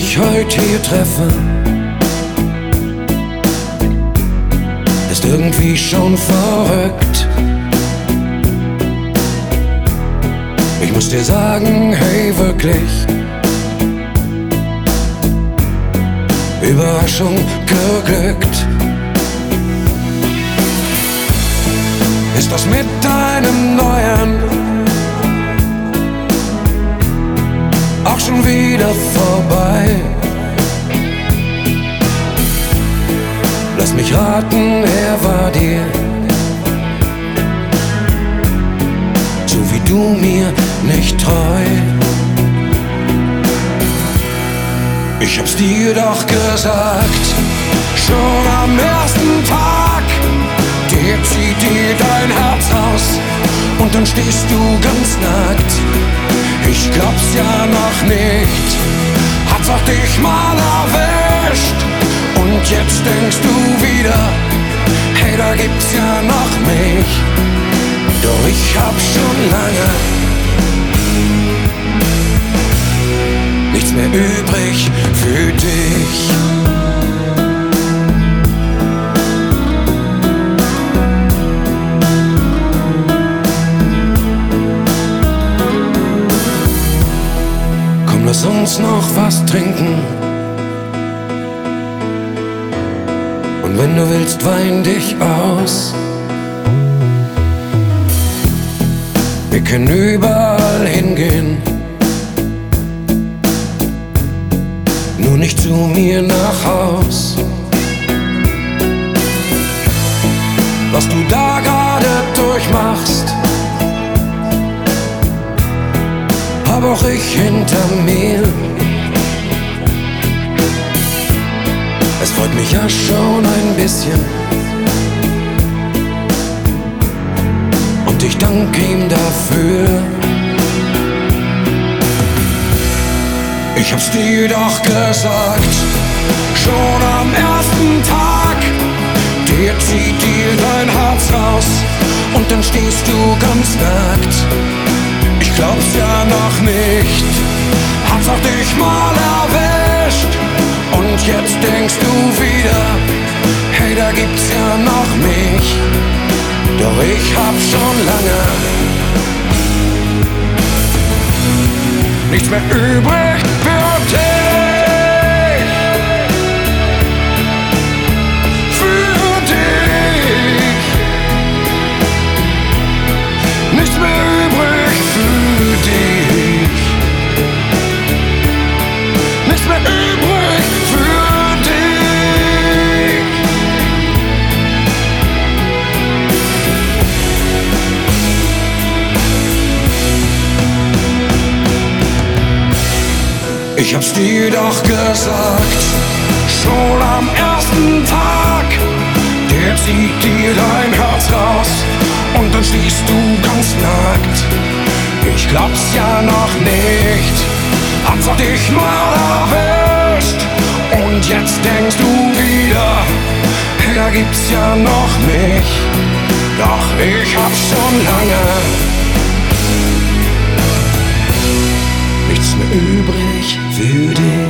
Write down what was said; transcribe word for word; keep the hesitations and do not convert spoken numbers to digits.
dich heute hier treffe, ist irgendwie schon verrückt. Ich muss dir sagen, hey, wirklich, Überraschung geglückt. Ist das mit deinem Neuen auch schon wieder vorbei? Lass mich raten, er war dir so wie du mir nicht treu. Ich hab's dir doch gesagt, schon am ersten Tag. Der zieht dir dein Herz raus und dann stehst du ganz nackt. Ich glaub's ja noch nicht, hat's auch dich mal erwischt. Und jetzt denkst du wieder, hey, da gibt's ja noch mich. Doch ich hab schon lange nichts mehr übrig für dich. Komm, lass uns noch was trinken. Und wenn du willst, wein dich aus. Wir können überall hingehen, nur nicht zu mir nach Haus. Was du da gerade durchmachst, hab auch ich hinter mir. Es freut mich ja schon ein bisschen und ich danke ihm dafür. Ich hab's dir doch gesagt, schon am ersten Tag. Der zieht dir dein Herz raus und dann stehst du ganz nackt. Ich glaub's ja noch nicht, hat's auch dich mal erwischt. Und jetzt denkst du wieder, hey, da gibt's ja noch mich. Doch ich hab schon lange nichts mehr übrig für dich. Für dich. Nichts mehr übrig für dich. Nichts mehr übrig für dich. Ich hab's dir doch gesagt, schon am ersten Tag. Der zieht dir dein Herz raus und dann stehst du ganz nackt. Ich glaub's ja noch nicht, hat's auch dich mal erwischt. Und jetzt denkst du wieder, hey, da gibt's ja noch mich. Doch ich hab's schon lange nichts mehr übrig für dich.